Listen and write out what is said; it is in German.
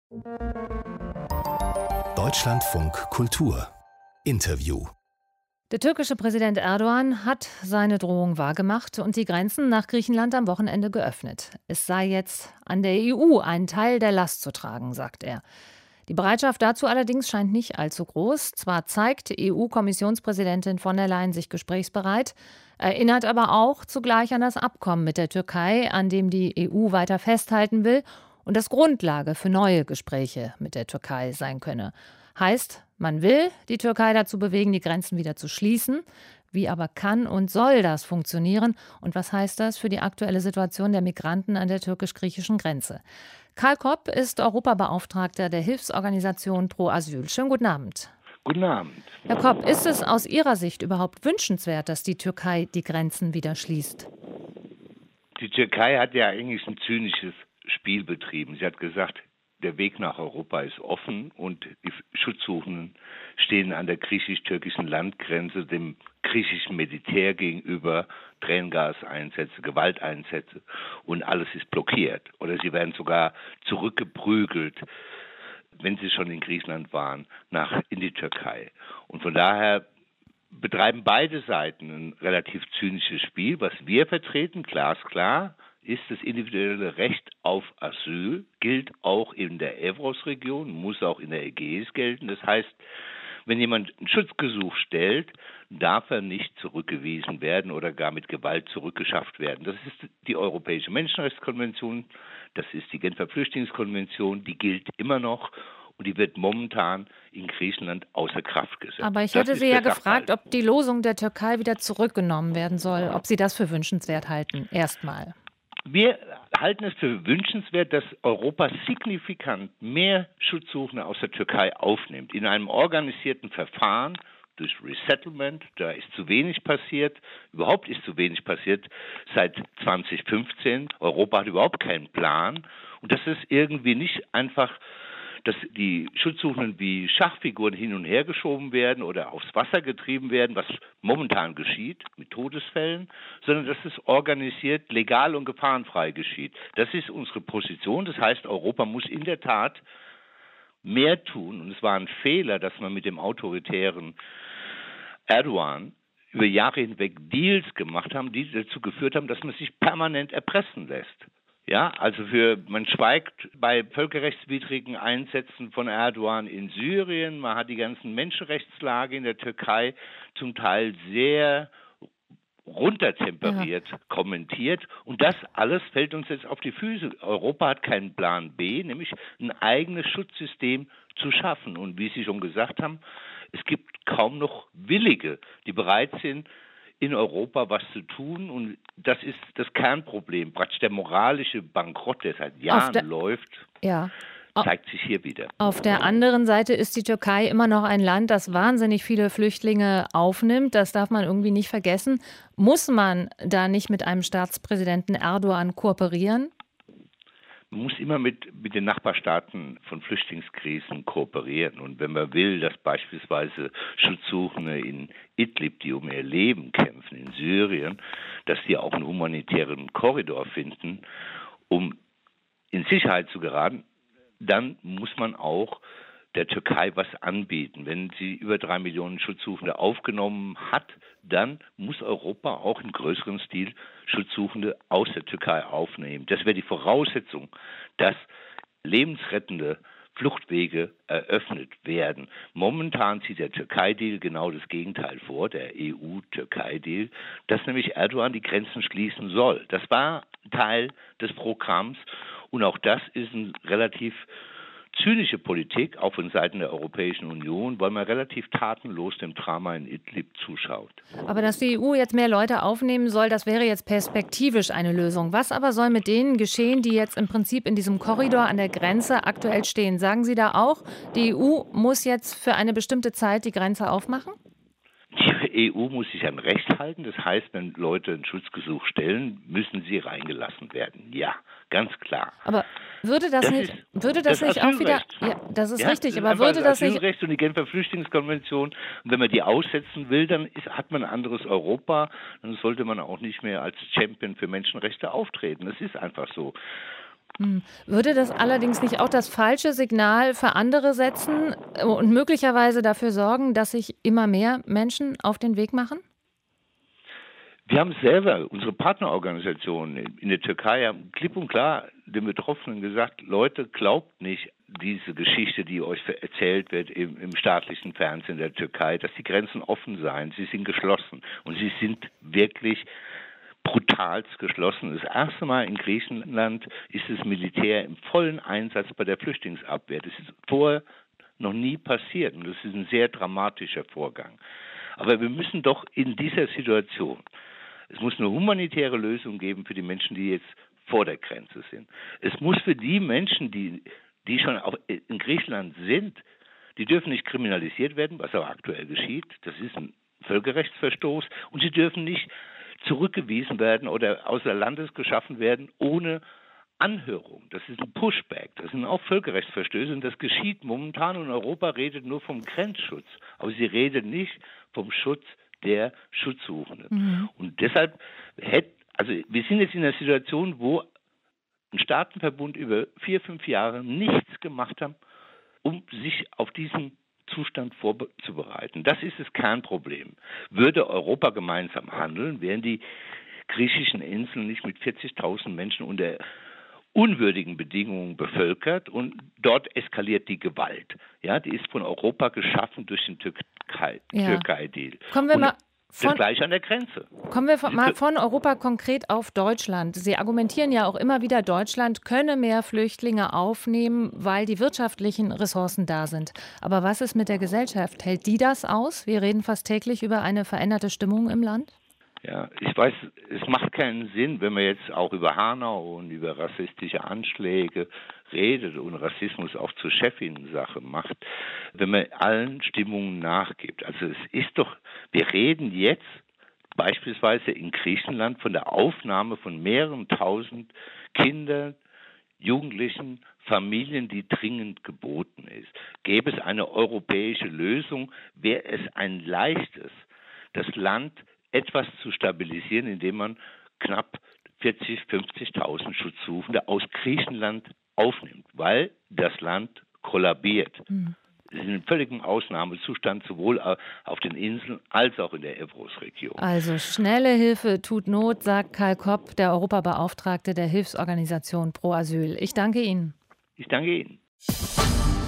Deutschlandfunk Kultur Interview. Der türkische Präsident Erdogan hat seine Drohung wahrgemacht und die Grenzen nach Griechenland am Wochenende geöffnet. Es sei jetzt an der EU, einen Teil der Last zu tragen, sagt er. Die Bereitschaft dazu allerdings scheint nicht allzu groß. Zwar zeigt EU-Kommissionspräsidentin von der Leyen sich gesprächsbereit, erinnert aber auch zugleich an das Abkommen mit der Türkei, an dem die EU weiter festhalten will und das Grundlage für neue Gespräche mit der Türkei sein könne. Heißt, man will die Türkei dazu bewegen, die Grenzen wieder zu schließen. Wie aber kann und soll das funktionieren? Und was heißt das für die aktuelle Situation der Migranten an der türkisch-griechischen Grenze? Karl Kopp ist Europabeauftragter der Hilfsorganisation Pro Asyl. Schönen guten Abend. Guten Abend. Herr Kopp, ist es aus Ihrer Sicht überhaupt wünschenswert, dass die Türkei die Grenzen wieder schließt? Die Türkei hat ja eigentlich ein zynisches Spiel betrieben. Sie hat gesagt, der Weg nach Europa ist offen und die Schutzsuchenden stehen an der griechisch-türkischen Landgrenze dem griechischen Militär gegenüber, Tränengaseinsätze, Gewalteinsätze und alles ist blockiert. Oder sie werden sogar zurückgeprügelt, wenn sie schon in Griechenland waren, in die Türkei. Und von daher betreiben beide Seiten ein relativ zynisches Spiel. Was wir vertreten, glasklar, ist das individuelle Recht auf Asyl, gilt auch in der Evros-Region, muss auch in der Ägäis gelten. Das heißt, wenn jemand ein Schutzgesuch stellt, darf er nicht zurückgewiesen werden oder gar mit Gewalt zurückgeschafft werden. Das ist die Europäische Menschenrechtskonvention, das ist die Genfer Flüchtlingskonvention, die gilt immer noch. Und die wird momentan in Griechenland außer Kraft gesetzt. Aber ich hätte Sie ja gefragt, ob die Losung der Türkei wieder zurückgenommen werden soll, ob Sie das für wünschenswert halten, erstmal. Wir halten es für wünschenswert, dass Europa signifikant mehr Schutzsuchende aus der Türkei aufnimmt. In einem organisierten Verfahren durch Resettlement, da ist zu wenig passiert. Überhaupt ist zu wenig passiert seit 2015. Europa hat überhaupt keinen Plan. Und das ist irgendwie nicht einfach, dass die Schutzsuchenden wie Schachfiguren hin und her geschoben werden oder aufs Wasser getrieben werden, was momentan geschieht mit Todesfällen, sondern dass es organisiert, legal und gefahrenfrei geschieht. Das ist unsere Position. Das heißt, Europa muss in der Tat mehr tun. Und es war ein Fehler, dass man mit dem autoritären Erdogan über Jahre hinweg Deals gemacht haben, die dazu geführt haben, dass man sich permanent erpressen lässt. Ja, also man schweigt bei völkerrechtswidrigen Einsätzen von Erdogan in Syrien. Man hat die ganzen Menschenrechtslage in der Türkei zum Teil sehr runtertemperiert kommentiert. Und das alles fällt uns jetzt auf die Füße. Europa hat keinen Plan B, nämlich ein eigenes Schutzsystem zu schaffen. Und wie Sie schon gesagt haben, es gibt kaum noch Willige, die bereit sind, in Europa was zu tun, und das ist das Kernproblem. Praktisch der moralische Bankrott, der seit Jahren läuft, zeigt sich hier wieder. Auf der anderen Seite ist die Türkei immer noch ein Land, das wahnsinnig viele Flüchtlinge aufnimmt. Das darf man irgendwie nicht vergessen. Muss man da nicht mit einem Staatspräsidenten Erdogan kooperieren? Man muss immer mit den Nachbarstaaten von Flüchtlingskrisen kooperieren. Und wenn man will, dass beispielsweise Schutzsuchende in Idlib, die um ihr Leben kämpfen, in Syrien, dass die auch einen humanitären Korridor finden, um in Sicherheit zu geraten, dann muss man auch der Türkei was anbieten. Wenn sie über 3 Millionen Schutzsuchende aufgenommen hat, dann muss Europa auch im größeren Stil Schutzsuchende aus der Türkei aufnehmen. Das wäre die Voraussetzung, dass lebensrettende Fluchtwege eröffnet werden. Momentan sieht der Türkei-Deal genau das Gegenteil vor, der EU-Türkei-Deal, dass nämlich Erdogan die Grenzen schließen soll. Das war Teil des Programms und auch das ist ein relativ zynische Politik, auch von Seiten der Europäischen Union, weil man relativ tatenlos dem Drama in Idlib zuschaut. Aber dass die EU jetzt mehr Leute aufnehmen soll, das wäre jetzt perspektivisch eine Lösung. Was aber soll mit denen geschehen, die jetzt im Prinzip in diesem Korridor an der Grenze aktuell stehen? Sagen Sie da auch, die EU muss jetzt für eine bestimmte Zeit die Grenze aufmachen? Die EU muss sich an Recht halten. Das heißt, wenn Leute ein Schutzgesuch stellen, müssen sie reingelassen werden. Ja, ganz klar. Aber würde das nicht auch wieder? Ja, das ist richtig. Aber würde das nicht? Asylrecht und die Genfer Flüchtlingskonvention. Und wenn man die aussetzen will, dann hat man ein anderes Europa. Dann sollte man auch nicht mehr als Champion für Menschenrechte auftreten. Das ist einfach so. Würde das allerdings nicht auch das falsche Signal für andere setzen und möglicherweise dafür sorgen, dass sich immer mehr Menschen auf den Weg machen? Wir haben selber, unsere Partnerorganisationen in der Türkei haben klipp und klar den Betroffenen gesagt, Leute, glaubt nicht diese Geschichte, die euch erzählt wird im staatlichen Fernsehen der Türkei, dass die Grenzen offen seien, sie sind geschlossen und sie sind wirklich brutalst geschlossen. Das erste Mal in Griechenland ist das Militär im vollen Einsatz bei der Flüchtlingsabwehr. Das ist vorher noch nie passiert und das ist ein sehr dramatischer Vorgang. Aber wir müssen doch in dieser Situation, es muss eine humanitäre Lösung geben für die Menschen, die jetzt vor der Grenze sind. Es muss für die Menschen, die schon auch in Griechenland sind, die dürfen nicht kriminalisiert werden, was aber aktuell geschieht. Das ist ein Völkerrechtsverstoß und sie dürfen nicht zurückgewiesen werden oder außer Landes geschaffen werden ohne Anhörung. Das ist ein Pushback. Das sind auch Völkerrechtsverstöße und das geschieht momentan und Europa redet nur vom Grenzschutz. Aber sie redet nicht vom Schutz der Schutzsuchenden. Und deshalb wir sind jetzt in einer Situation, wo ein Staatenverbund über 4-5 Jahre nichts gemacht hat, um sich auf diesen Zustand vorzubereiten. Das ist das Kernproblem. Würde Europa gemeinsam handeln, wären die griechischen Inseln nicht mit 40.000 Menschen unter unwürdigen Bedingungen bevölkert und dort eskaliert die Gewalt. Ja, die ist von Europa geschaffen durch den Türkei-Deal. Das gleiche an der Grenze. Kommen wir mal von Europa konkret auf Deutschland. Sie argumentieren ja auch immer wieder, Deutschland könne mehr Flüchtlinge aufnehmen, weil die wirtschaftlichen Ressourcen da sind. Aber was ist mit der Gesellschaft? Hält die das aus? Wir reden fast täglich über eine veränderte Stimmung im Land. Ja, ich weiß, es macht keinen Sinn, wenn man jetzt auch über Hanau und über rassistische Anschläge redet und Rassismus auch zur Chefinnensache macht, wenn man allen Stimmungen nachgibt. Also wir reden jetzt beispielsweise in Griechenland von der Aufnahme von mehreren tausend Kindern, Jugendlichen, Familien, die dringend geboten ist. Gäbe es eine europäische Lösung, wäre es ein leichtes, das Land etwas zu stabilisieren, indem man knapp 50.000 Schutzsuchende aus Griechenland aufnimmt, weil das Land kollabiert. Es ist in einem völligen Ausnahmezustand, sowohl auf den Inseln als auch in der Evros-Region. Also schnelle Hilfe tut Not, sagt Karl Kopp, der Europabeauftragte der Hilfsorganisation Pro Asyl. Ich danke Ihnen. Ich danke Ihnen.